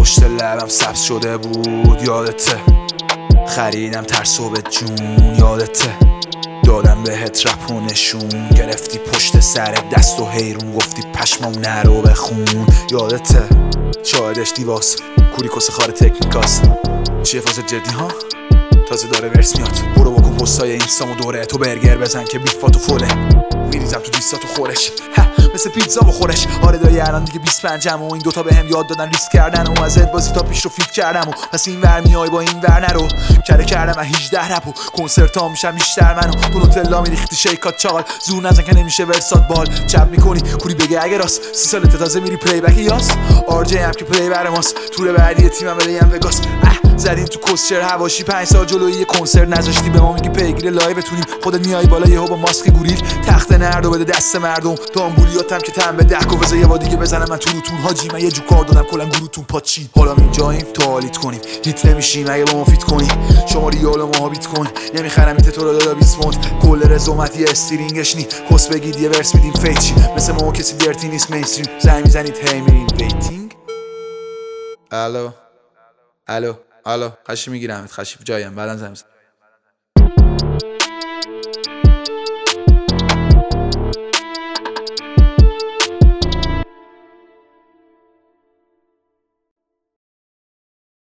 پشت لبم سبز شده بود یادته، خریدم ترسو به جون یادته، دادم بهت رپ و نشون، گرفتی پشت سر دست و حیرون گفتی پشمام نرو بخون یادته، شاهدش دیواس کوریکوس خار تکنیکاست، چیه فاز جدی ها؟ تازه داره ورس میاد، برو بکن پستای اینستامو دوره، تو برگر بزن که بیفاتو فوله، میریزم تو دیستاتو خورش مثل پیتزا بخورش. آره دایی الان دیگه 25 و این دوتا بهم یاد دادن ریسک کردن و از بازی تا پیش رو فیت کردم و پس این ور میای با این ور نرو، کره کردم من 18 رپ و کنسرت ها میشم بیشتر منو، تو نوتلا میریختی شیکات چاقال، زور نزن که نمیشه ورسات بال، چپ میکنی کوری بگه اگه راست 30 سالت تازه میری پلی بک یاس، آر جی هم که پلی بر ماست، تور بعدی تیمم بریم وگاس، زدیم تو کوسچر هواشی 5 سال جلوی یه کنسرت نذاشتی به ما میگی پیگیر لایوتونیم، خودت میای بالا یهو با ماسک گوریل تخت نردو بده دست مردم، دامبولیاتم که تن به دهک و وزه یه با دیگه بزنم من تو روتون حاجی، من یه جو کار دادم کلا گروتون پاچی، حالا اینجاییم تا حالیت کنیم هیت نمیشیم اگه با ما فیت کنی، شما ریال و ما بیت کوین نمیخرم ایت تو رو دادا 20 پوند، کل رزومت یه استرینگش نی کس بگید یه ورس میدیم فیچی، مثل ما کسی درتی نیست مینستریم، زنگ میزنید هی میرین ویتینگ. الو خشی میگیرمت، خشی جایم بعدن زنگ